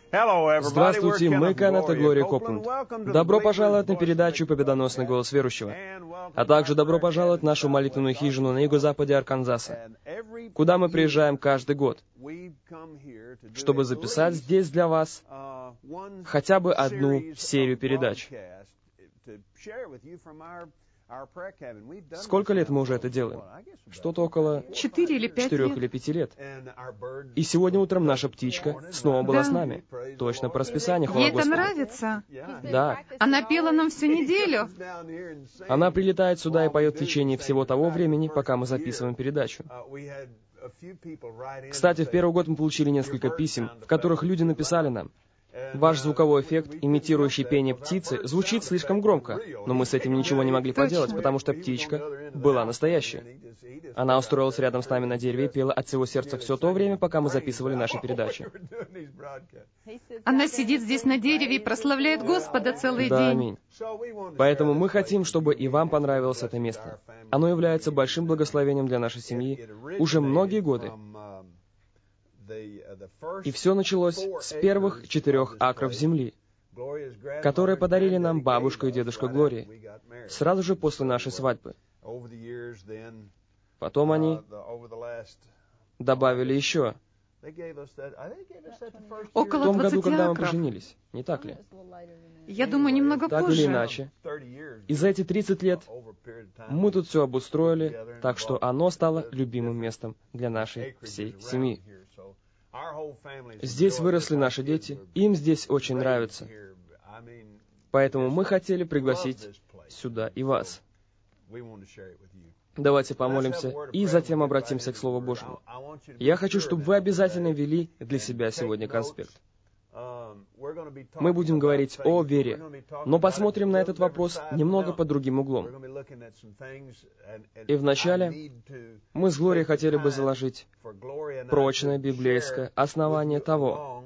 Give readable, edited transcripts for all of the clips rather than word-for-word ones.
Здравствуйте, мы Кеннет и Глория Копланд. Добро пожаловать на передачу «Победоносный голос верующего», а также добро пожаловать в нашу молитвенную хижину на юго-западе Арканзаса, куда мы приезжаем каждый год, чтобы записать здесь для вас хотя бы одну серию передач. Сколько лет мы уже это делаем? Что-то около 4 или 5 4 лет. или 5 лет. И сегодня утром наша птичка снова была с нами. Точно по расписанию, хвала Ей это Господу. нравится. Да. Она пела нам всю неделю. Она прилетает сюда и поет в течение всего того времени, пока мы записываем передачу. Кстати, в первый год мы получили несколько писем, в которых люди написали нам: «Ваш звуковой эффект, имитирующий пение птицы, звучит слишком громко», но мы с этим ничего не могли поделать, потому что птичка была настоящая. Она устроилась рядом с нами на дереве и пела от всего сердца все то время, пока мы записывали наши передачи. Она сидит здесь на дереве и прославляет Господа целый Да, день. аминь. Поэтому мы хотим, чтобы и вам понравилось это место. Оно является большим благословением для нашей семьи уже многие годы. И все началось с первых 4 акров земли, которые подарили нам бабушка и дедушка Глории, сразу же после нашей свадьбы. Потом они добавили еще. В Около том году, 20 когда мы акров. поженились, не так ли? Я думаю, немного Так или позже. иначе. И за эти 30 лет мы тут все обустроили, так что оно стало любимым местом для нашей всей семьи. Здесь выросли наши дети, им здесь очень нравится. Поэтому мы хотели пригласить сюда и вас. Давайте помолимся и затем обратимся к Слову Божьему. Я хочу, чтобы вы обязательно вели для себя сегодня конспект. Мы будем говорить о вере, но посмотрим на этот вопрос немного под другим углом. И вначале мы с Глорией хотели бы заложить прочное библейское основание того,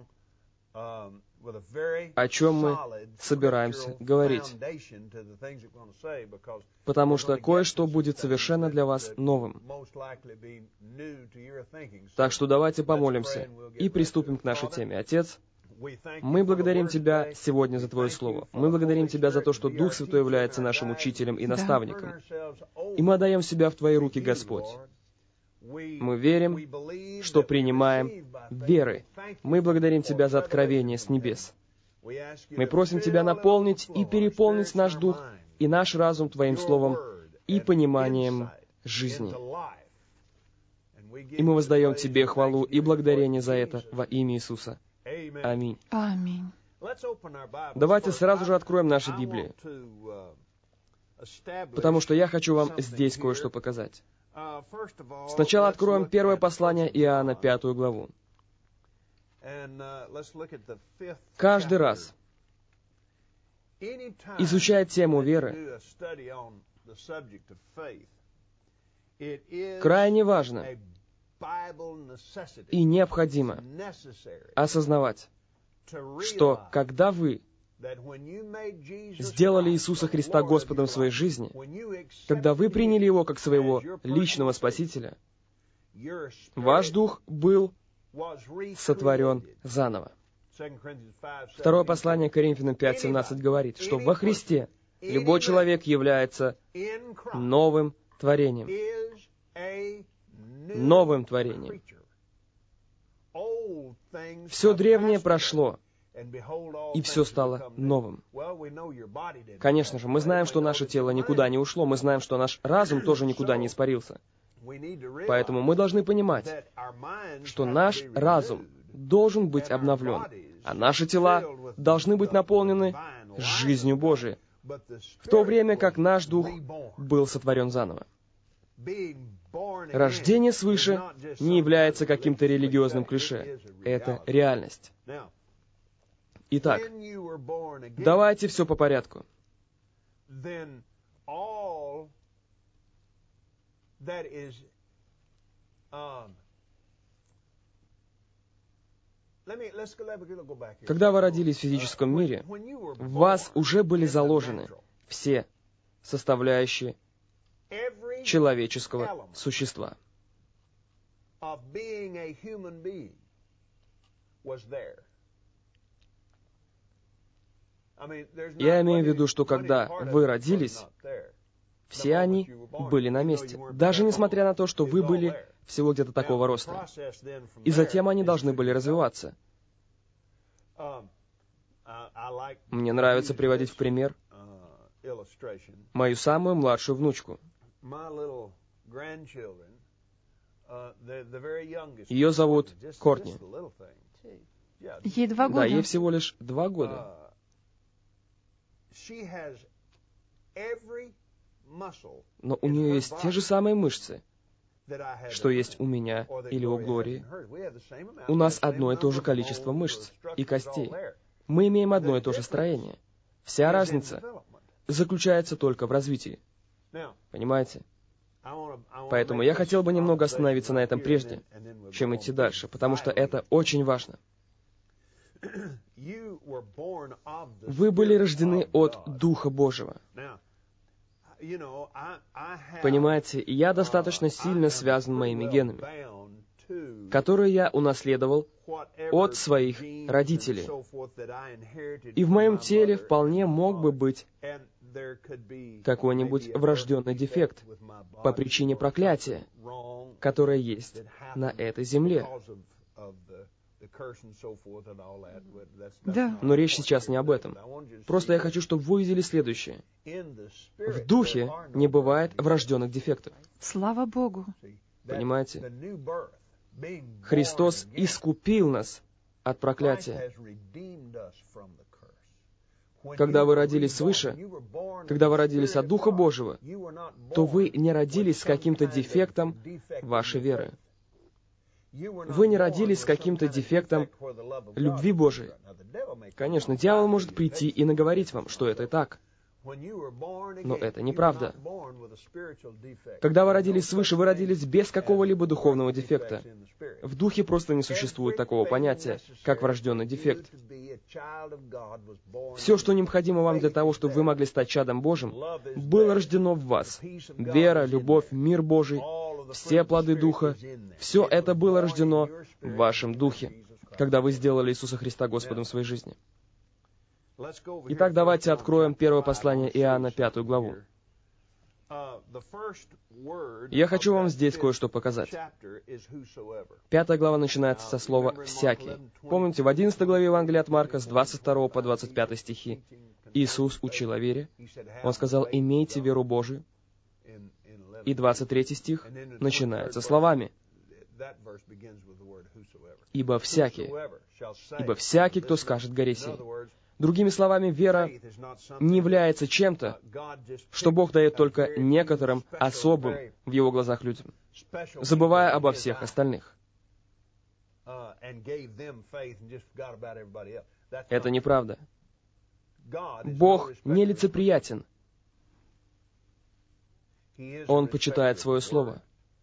о чем мы собираемся говорить. Потому что кое-что будет совершенно для вас новым. Так что давайте помолимся и приступим к нашей теме. Отец, мы благодарим Тебя сегодня за Твое Слово. Мы благодарим Тебя за то, что Дух Святой является нашим учителем и наставником. И мы отдаем себя в Твои руки, Господь. Мы верим, что принимаем верой. Мы благодарим Тебя за откровение с небес. Мы просим Тебя наполнить и переполнить наш дух и наш разум Твоим Словом и пониманием жизни. И мы воздаем Тебе хвалу и благодарение за это во имя Иисуса. Аминь. Аминь. Давайте сразу же откроем наши Библии, потому что я хочу вам здесь кое-что показать. Сначала откроем первое послание Иоанна, 5 главу. Каждый раз, изучая тему веры, крайне важно и необходимо осознавать, что когда вы сделали Иисуса Христа Господом своей жизни, когда вы приняли Его как своего личного Спасителя, ваш дух был сотворен заново. Второе послание Коринфянам 5:17 говорит, что во Христе любой человек является новым творением. Новым творением. Все древнее прошло, и все стало новым. Конечно же, мы знаем, что наше тело никуда не ушло, мы знаем, что наш разум тоже никуда не испарился. Поэтому мы должны понимать, что наш разум должен быть обновлен, а наши тела должны быть наполнены жизнью Божией, в то время как наш дух был сотворен заново. Рождение свыше не является каким-то религиозным клише. Это реальность. Итак, давайте все по порядку. Когда вы родились в физическом мире, в вас уже были заложены все составляющие человеческого существа. Я имею в виду, что когда вы родились, все они были на месте, даже несмотря на то, что вы были всего где-то такого роста. И затем они должны были развиваться. Мне нравится приводить в пример мою самую младшую внучку. Ее зовут Кортни. Ей 2 года. Да, ей всего лишь 2 года. Но у нее есть те же самые мышцы, что есть у меня или у Глории. У нас одно и то же количество мышц и костей. Мы имеем одно и то же строение. Вся разница заключается только в развитии. Понимаете? Поэтому я хотел бы немного остановиться на этом прежде, чем идти дальше, потому что это очень важно. Вы были рождены от Духа Божьего. Понимаете, и я достаточно сильно связан моими генами, которые я унаследовал от своих родителей. И в моем теле вполне мог бы быть какой-нибудь врожденный дефект по причине проклятия, которое есть на этой земле. Да. Но речь сейчас не об этом. Просто я хочу, чтобы вы увидели следующее. В духе не бывает врожденных дефектов. Слава Богу. Понимаете? Христос искупил нас от проклятия. Когда вы родились свыше, когда вы родились от Духа Божьего, то вы не родились с каким-то дефектом вашей веры. Вы не родились с каким-то дефектом любви Божией. Конечно, дьявол может прийти и наговорить вам, что это так. Но это неправда. Когда вы родились свыше, вы родились без какого-либо духовного дефекта. В духе просто не существует такого понятия, как врожденный дефект. Все, что необходимо вам для того, чтобы вы могли стать чадом Божьим, было рождено в вас. Вера, любовь, мир Божий, все плоды Духа, все это было рождено в вашем духе, когда вы сделали Иисуса Христа Господом своей жизни. Итак, давайте откроем первое послание Иоанна, 5 главу. Я хочу вам здесь кое-что показать. 5 глава начинается со слова «всякий». Помните, в 11 главе Евангелия от Марка с 22 по 25 стихи Иисус учил о вере. Он сказал: «Имейте веру Божию». И 23 стих начинается словами: «Ибо всякий, кто скажет горе сей». Другими словами, вера не является чем-то, что Бог дает только некоторым особым в Его глазах людям, забывая обо всех остальных. Это неправда. Бог нелицеприятен. Он почитает свое слово.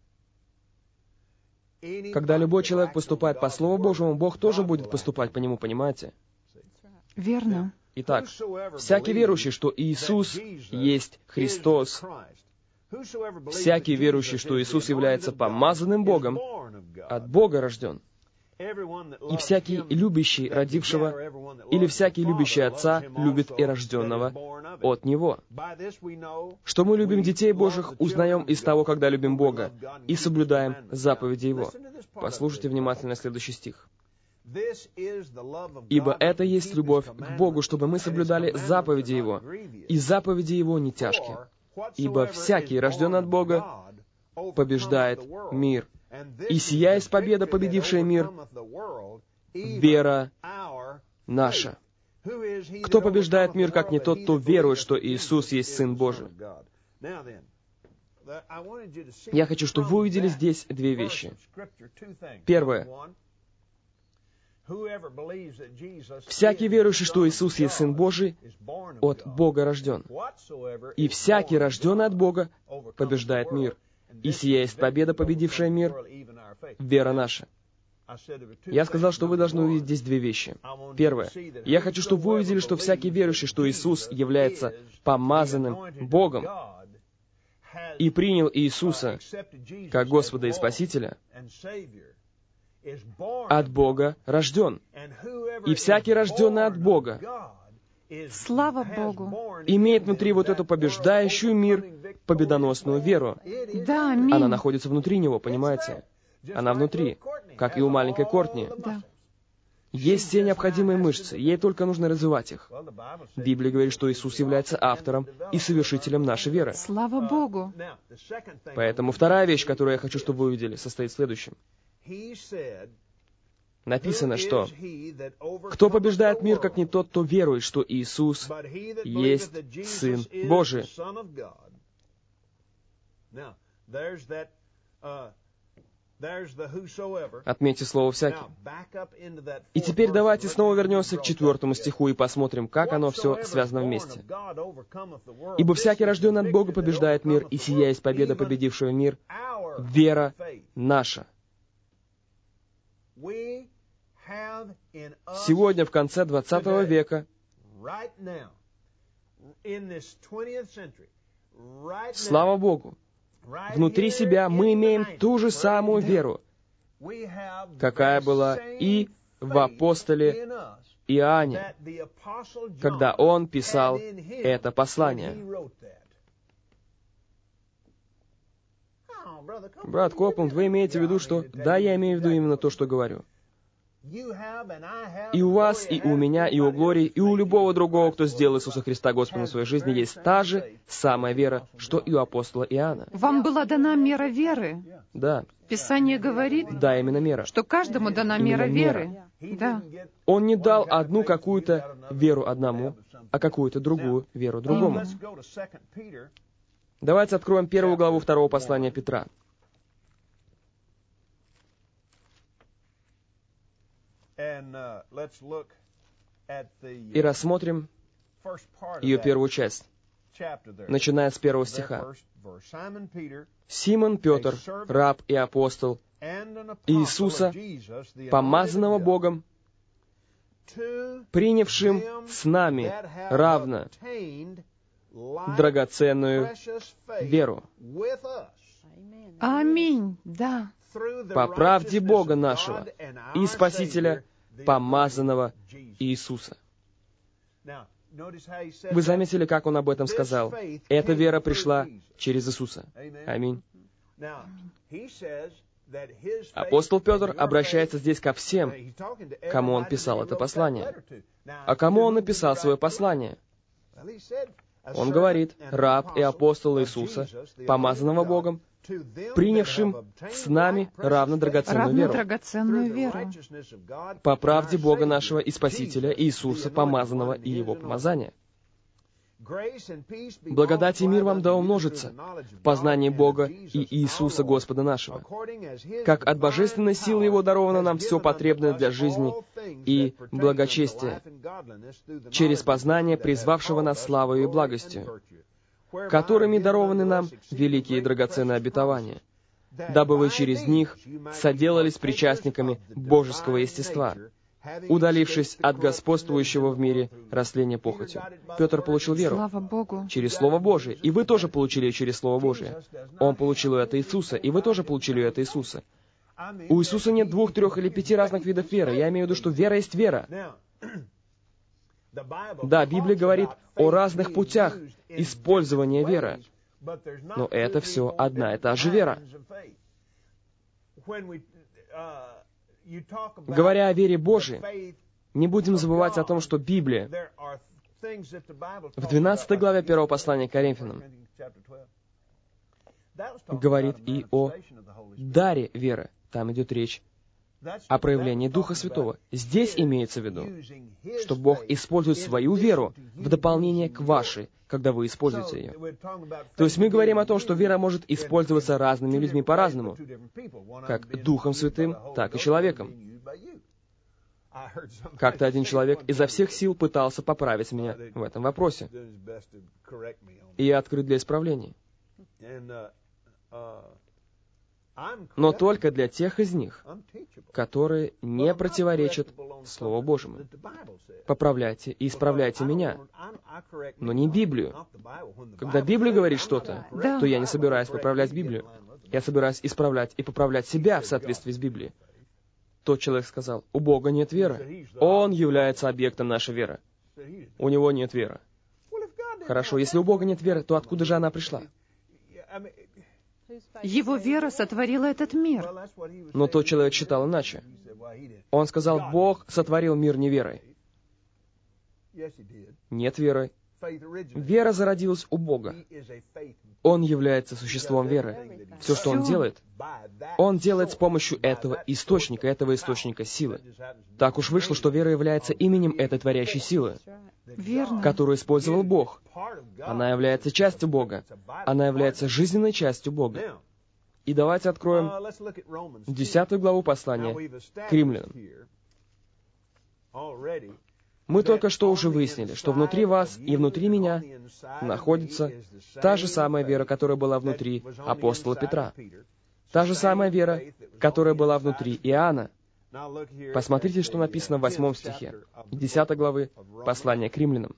Когда любой человек поступает по Слову Божьему, Бог тоже будет поступать по нему, понимаете? Верно. Итак, всякий верующий, что Иисус есть Христос, всякий верующий, что Иисус является помазанным Богом, от Бога рожден. И всякий любящий родившего, или всякий любящий Отца, любит и рожденного от Него. Что мы любим детей Божьих, узнаем из того, когда любим Бога, и соблюдаем заповеди Его. Послушайте внимательно следующий стих. «Ибо это есть любовь к Богу, чтобы мы соблюдали заповеди Его, и заповеди Его не тяжкие. Ибо всякий, рожденный от Бога, побеждает мир. И сия есть победа, победившая мир, вера наша». Кто побеждает мир, как не тот, кто верует, что Иисус есть Сын Божий? Я хочу, чтобы вы увидели здесь две вещи. Первое. Всякий верующий, что Иисус есть Сын Божий, от Бога рожден. И всякий, рожденный от Бога, побеждает мир. И сия есть победа, победившая мир, вера наша. Я сказал, что вы должны увидеть здесь две вещи. Первое. Я хочу, чтобы вы увидели, что всякий верующий, что Иисус является помазанным Богом, и принял Иисуса как Господа и Спасителя, от Бога рожден. И всякий, рожденный от Бога, Слава Богу. имеет внутри вот эту побеждающую мир, победоносную веру. Да, аминь. Она находится внутри него, понимаете? Она внутри, как и у маленькой Кортни. Да. Есть все необходимые мышцы, ей только нужно развивать их. Библия говорит, что Иисус является автором и совершителем нашей веры. Слава Богу. Поэтому вторая вещь, которую я хочу, чтобы вы увидели, состоит в следующем. Написано, что «Кто побеждает мир, как не тот, кто верует, что Иисус есть Сын Божий». Отметьте слово «всякий». И теперь давайте снова вернемся к 4 стиху и посмотрим, как оно все связано вместе. «Ибо всякий, рожденный от Бога, побеждает мир, и сия есть победа победившего мир, вера наша». Сегодня, в конце 20 века, слава Богу, внутри себя мы имеем ту же самую веру, какая была и в апостоле Иоанне, когда он писал это послание. Брат Копланд, вы имеете в виду, что... Да, я имею в виду именно то, что говорю. И у вас, и у меня, и у Глории, и у любого другого, кто сделал Иисуса Христа Господом в своей жизни, есть та же самая вера, что и у апостола Иоанна. Вам была дана мера веры. Да. Писание говорит, Да, именно мера. что каждому дана мера веры. Да. Он не дал одну какую-то веру одному, а какую-то другую веру другому. Давайте откроем 1 главу 2 послания Петра. И рассмотрим ее первую часть, начиная с 1 стиха. «Симон Петр, раб и апостол Иисуса, помазанного Богом, принявшим с нами равно драгоценную веру». Аминь. Да. По правде Бога нашего и Спасителя, помазанного Иисуса. Вы заметили, как он об этом сказал? Эта вера пришла через Иисуса. Аминь. Апостол Петр обращается здесь ко всем, кому он писал это послание. А кому он написал свое послание? Он говорит, раб и апостол Иисуса, помазанного Богом, принявшим с нами равно драгоценную веру. По правде Бога нашего и Спасителя Иисуса, помазанного и Его помазания. Благодать и мир вам да умножится в познании Бога и Иисуса Господа нашего, как от божественной силы Его даровано нам все потребное для жизни и благочестия, через познание призвавшего нас славою и благостью, которыми дарованы нам великие и драгоценные обетования, дабы вы через них соделались причастниками божеского естества, удалившись от господствующего в мире растления похотью. Петр получил веру через Слово Божие, и вы тоже получили ее через Слово Божие. Он получил ее от Иисуса, и вы тоже получили ее от Иисуса. У Иисуса нет 2, 3 или 5 разных видов веры. Я имею в виду, что вера есть вера. Да, Библия говорит о разных путях использования веры, но это все одна и та же вера. Говоря о вере Божией, не будем забывать о том, что Библия в 12 главе 1 послания к Коринфянам говорит и о даре веры. Там идет речь о проявлении Духа Святого. Здесь имеется в виду, что Бог использует свою веру в дополнение к вашей, когда вы используете ее. То есть мы говорим о том, что вера может использоваться разными людьми по-разному, как Духом Святым, так и человеком. Как-то один человек изо всех сил пытался поправить меня в этом вопросе, и я открыт для исправлений. Но только для тех из них, которые не противоречат Слову Божьему. Поправляйте и исправляйте меня, но не Библию. Когда Библия говорит что-то, то я не собираюсь поправлять Библию. Я собираюсь исправлять и поправлять себя в соответствии с Библией. Тот человек сказал, у Бога нет веры. Он является объектом нашей веры. У него нет веры. Хорошо, если у Бога нет веры, то откуда же она пришла? Его вера сотворила этот мир. Но тот человек считал иначе. Он сказал, Бог сотворил мир неверой. Нет веры. Вера зародилась у Бога. Он является существом веры. Все, что Он делает с помощью этого источника силы. Так уж вышло, что вера является именем этой творящей силы, которую использовал Бог. Она является частью Бога. Она является жизненной частью Бога. И давайте откроем 10 главу послания к римлянам. Мы только что уже выяснили, что внутри вас и внутри меня находится та же самая вера, которая была внутри апостола Петра. Та же самая вера, которая была внутри Иоанна. Посмотрите, что написано в 8 стихе 10 главы послания к римлянам.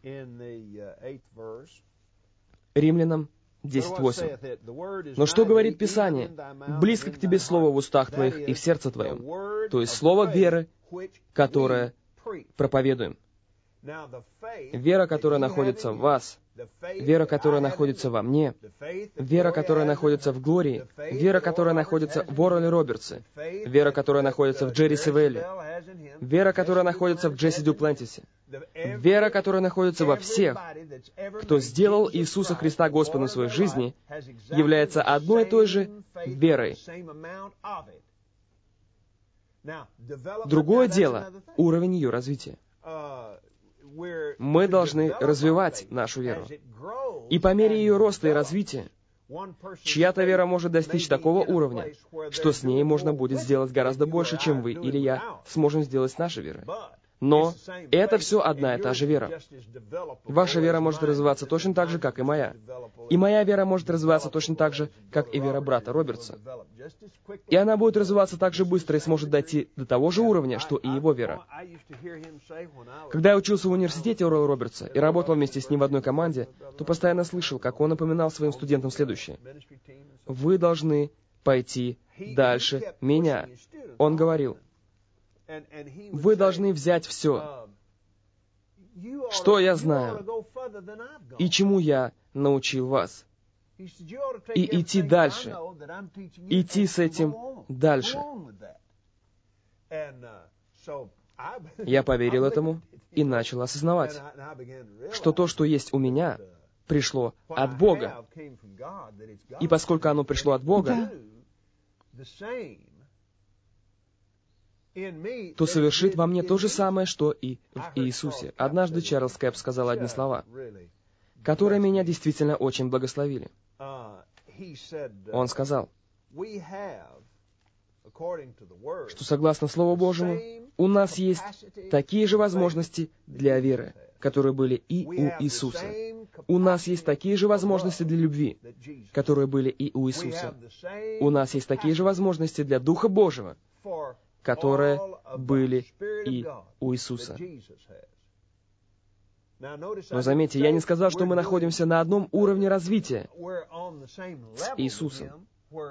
Римлянам 10:8. «Но что говорит Писание? Близко к тебе слово в устах твоих и в сердце твоем». То есть слово веры, которое проповедуем. Вера, которая находится в вас, вера, которая находится во мне, вера, которая находится в Глории, вера, которая находится в Ороле Робертсе, вера, которая находится в Джерри Севелле, вера, которая находится в Джесси Дюплантисе, вера, которая находится во всех, кто сделал Иисуса Христа Господом своей жизни, является одной и той же верой. Другое дело — уровень ее развития. Мы должны развивать нашу веру. И по мере ее роста и развития, чья-то вера может достичь такого уровня, что с ней можно будет сделать гораздо больше, чем вы или я сможем сделать с нашей верой. Но это все одна и та же вера. Ваша вера может развиваться точно так же, как и моя. И моя вера может развиваться точно так же, как и вера брата Робертса. И она будет развиваться так же быстро и сможет дойти до того же уровня, что и его вера. Когда я учился в университете Орла Робертса и работал вместе с ним в одной команде, то постоянно слышал, как он напоминал своим студентам следующее. «Вы должны пойти дальше меня». Он говорил, «Вы должны взять все, что я знаю и чему я научил вас, и идти дальше, идти с этим дальше». Я поверил этому и начал осознавать, что то, что есть у меня, пришло от Бога. И поскольку оно пришло от Бога, то совершит во мне то же самое, что и в Иисусе. Однажды Чарльз Кэп сказал одни слова, которые меня действительно очень благословили. Он сказал, что согласно Слову Божьему, у нас есть такие же возможности для веры, которые были и у Иисуса. У нас есть такие же возможности для любви, которые были и у Иисуса. У нас есть такие же возможности для Духа Божьего, которые были и у Иисуса. Но заметьте, я не сказал, что мы находимся на одном уровне развития с Иисусом.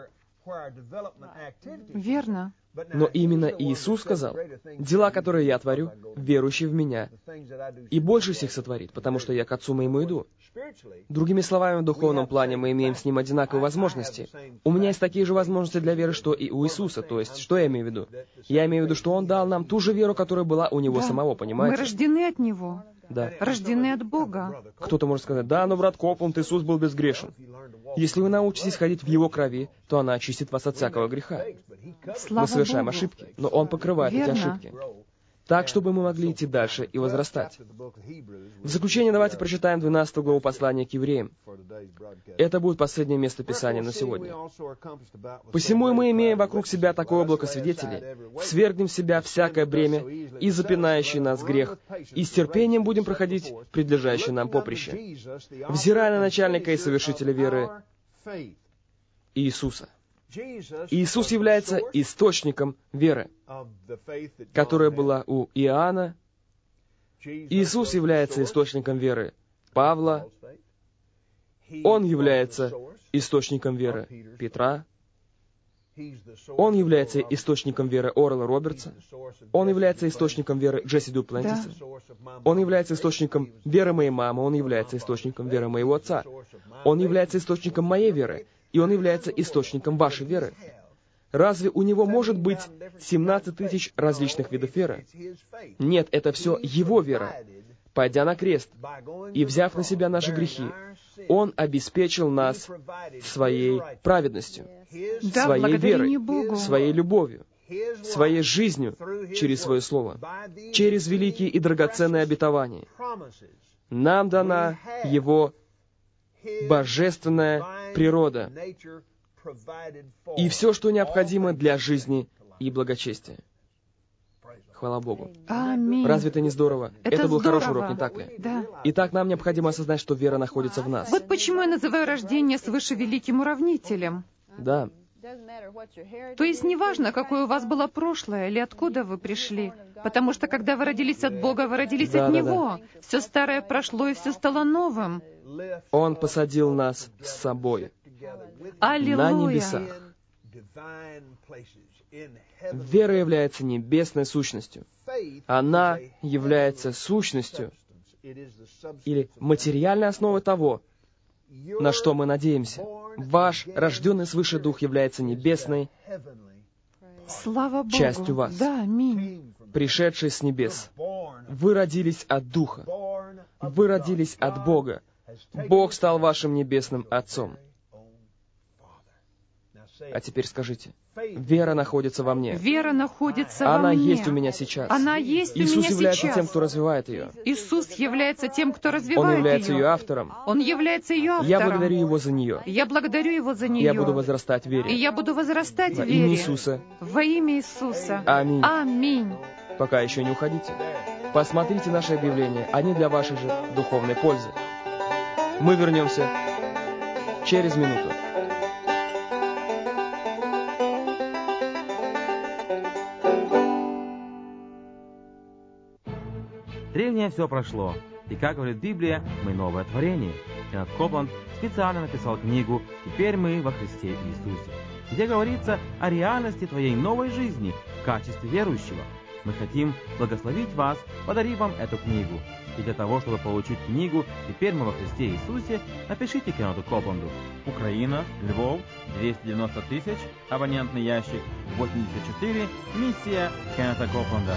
Верно. Но именно Иисус сказал, «Дела, которые я творю, верующий в Меня, и больше всех сотворит, потому что я к Отцу моему иду». Другими словами, в духовном плане мы имеем с Ним одинаковые возможности. У меня есть такие же возможности для веры, что и у Иисуса. То есть, что я имею в виду? Я имею в виду, что Он дал нам ту же веру, которая была у Него самого, понимаете? Мы рождены от Него. Да. Рождены от Бога. Кто-то может сказать, да, но, брат Копланд, Иисус был безгрешен. Если вы научитесь ходить в Его крови, то она очистит вас от всякого греха. Мы совершаем ошибки, но Он покрывает эти ошибки. Так, чтобы мы могли идти дальше и возрастать. В заключение давайте прочитаем 12 главу послания к евреям. Это будет последнее место Писания на сегодня. «Посему и мы имеем вокруг себя такое облако свидетелей, свергнем в себя всякое бремя и запинающий нас грех, и с терпением будем проходить предлежащее нам поприще, взирая на начальника и совершителя веры Иисуса». Иисус является источником веры, которая была у Иоанна. Иисус является источником веры Павла. Он является источником веры Петра. Он является источником веры Орла Робертса. Он является источником веры Джесси Дуплантиса. Он является источником веры моей мамы. Он является источником веры моего отца. Он является источником моей веры. И он является источником вашей веры. Разве у него может быть 17 тысяч различных видов веры? Нет, это все его вера. Пойдя на крест и взяв на себя наши грехи, Он обеспечил нас своей праведностью, Да, своей верой, Богу. своей любовью, своей жизнью через Свое Слово, через великие и драгоценные обетования. Нам дана Его божественная природа и все, что необходимо для жизни и благочестия. Хвала Богу. Аминь. Разве это не здорово? Это был здорово. хороший урок, не так ли? Да. Итак, нам необходимо осознать, что вера находится в нас. Вот почему я называю рождение свыше великим уравнителем. Да. То есть неважно, какое у вас было прошлое или откуда вы пришли, потому что когда вы родились от Бога, вы родились от Него. Все старое прошло, и все стало новым. Он посадил нас с собой Аллилуйя. на небесах. Вера является небесной сущностью. Она является сущностью или материальной основой того, на что мы надеемся. Ваш рожденный свыше Дух является небесной Слава Богу. частью вас, Да, аминь. пришедшей с небес. Вы родились от Духа. Вы родились от Бога. Бог стал вашим небесным Отцом. А теперь скажите, вера находится во мне. Вера находится во Она мне. есть у меня сейчас. Она есть у Иисус меня является сейчас. тем, кто развивает ее. Иисус является тем, кто Он развивает является ее ее. автором. Он является ее автором. Я благодарю Его за нее. Я благодарю Его за нее. Я буду возрастать в И вере. я буду возрастать Во в имя вере. Иисуса. Во имя Иисуса. Аминь. Аминь. Пока еще не уходите. Посмотрите наши объявления. Они для вашей же духовной пользы. Мы вернемся через минуту. Древнее все прошло, и, как говорит Библия, мы новое творение. Кеннет Копланд специально написал книгу «Теперь мы во Христе Иисусе», где говорится о реальности твоей новой жизни в качестве верующего. Мы хотим благословить вас, подарив вам эту книгу. И для того, чтобы получить книгу «Теперь мы во Христе Иисусе», напишите Кеннету Копланду. Украина, Львов, 290 тысяч, абонентный ящик 84, миссия Кеннета Копланда.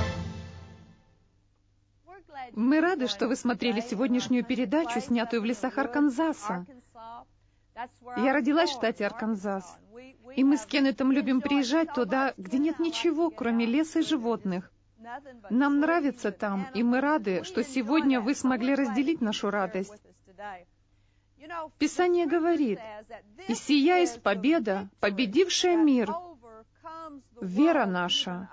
Мы рады, что вы смотрели сегодняшнюю передачу, снятую в лесах Арканзаса. Я родилась в штате Арканзас. И мы с Кеннетом любим приезжать туда, где нет ничего, кроме леса и животных. Нам нравится там, и мы рады, что сегодня вы смогли разделить нашу радость. Писание говорит: «И сия есть победа, победившая мир, вера наша».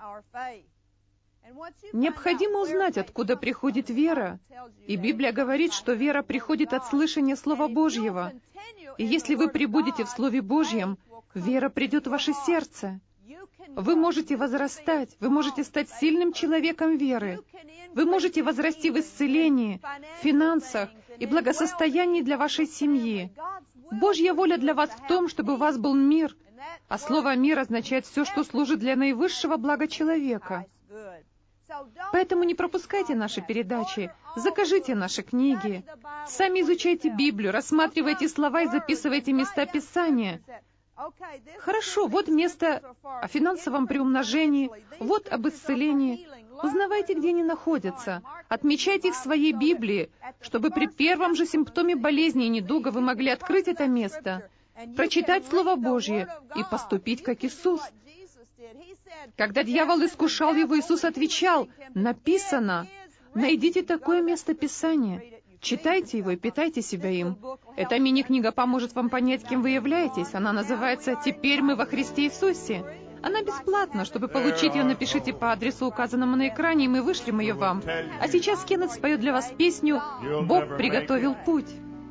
Необходимо узнать, откуда приходит вера. И Библия говорит, что вера приходит от слышания Слова Божьего. И если вы пребудете в Слове Божьем, вера придет в ваше сердце. Вы можете возрастать, вы можете стать сильным человеком веры. Вы можете возрасти в исцелении, финансах и благосостоянии для вашей семьи. Божья воля для вас в том, чтобы у вас был мир, а слово «мир» означает все, что служит для наивысшего блага человека. Поэтому не пропускайте наши передачи, закажите наши книги, сами изучайте Библию, рассматривайте слова и записывайте места Писания. Хорошо, вот место о финансовом приумножении, вот об исцелении. Узнавайте, где они находятся. Отмечайте их в своей Библии, чтобы при первом же симптоме болезни и недуга вы могли открыть это место, прочитать Слово Божье и поступить как Иисус. Когда дьявол искушал его, Иисус отвечал: «Написано». Найдите такое место Писания. Читайте его и питайте себя им. Эта мини-книга поможет вам понять, кем вы являетесь. Она называется «Теперь мы во Христе Иисусе». Она бесплатна. Чтобы получить ее, напишите по адресу, указанному на экране, и мы вышлем ее вам. А сейчас Кеннет споет для вас песню «Бог приготовил путь».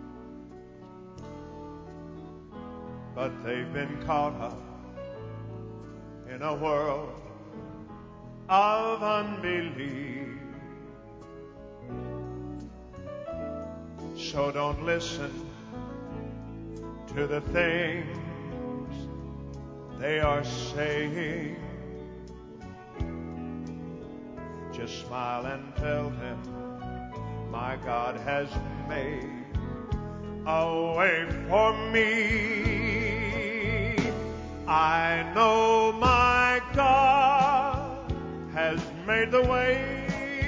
In a world of unbelief, so don't listen to the things they are saying. Just smile and tell them, my God has made a way for me. I know my God has made the way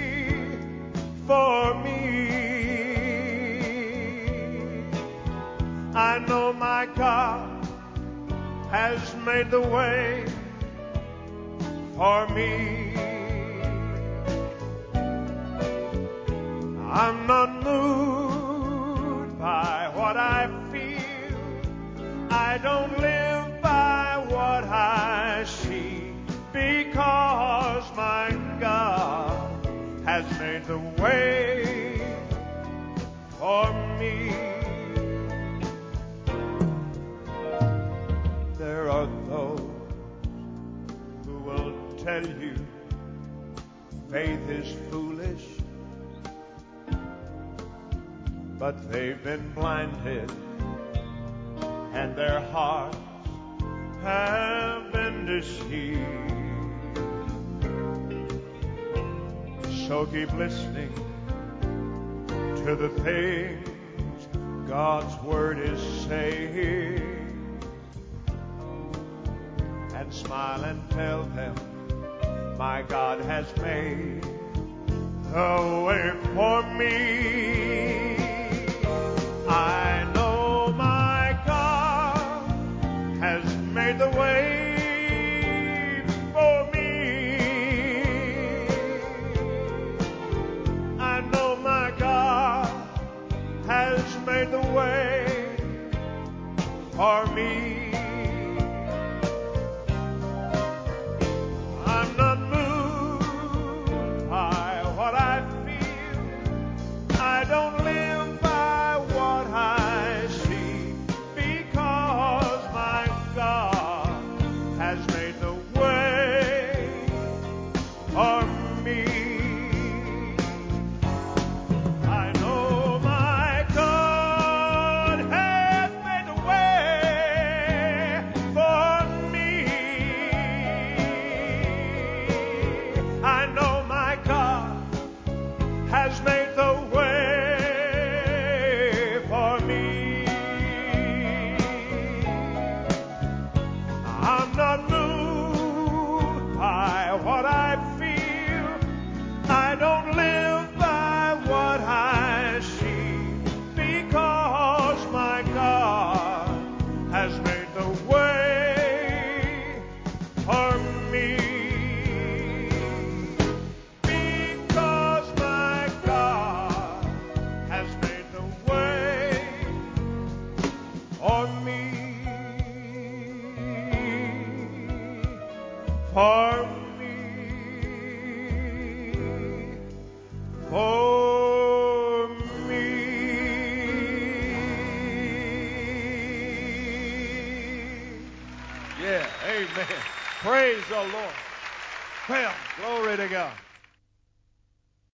for me. I know my God has made the way for me. I'm not moved by what I feel. I don't live by what I see, because my God has made the way for me. There are those who will tell you faith is foolish, but they've been blinded and their hearts have been deceived. So keep listening to the things God's Word is saying, and smile and tell them, my God has made a way for me. I know my God has made the way for me. I know my God has made the way for me. I'm not moved by what I feel. I don't live by what I see, because my God has made the way for me. I know my God has made the way for me. I know my God has made the way for me. I'm not moved by what I feel. I don't live by what I see, because my God has made the way for me. Because my God has made the way for me. For me. For me. Yeah, amen. Praise the Lord. Well, glory to God.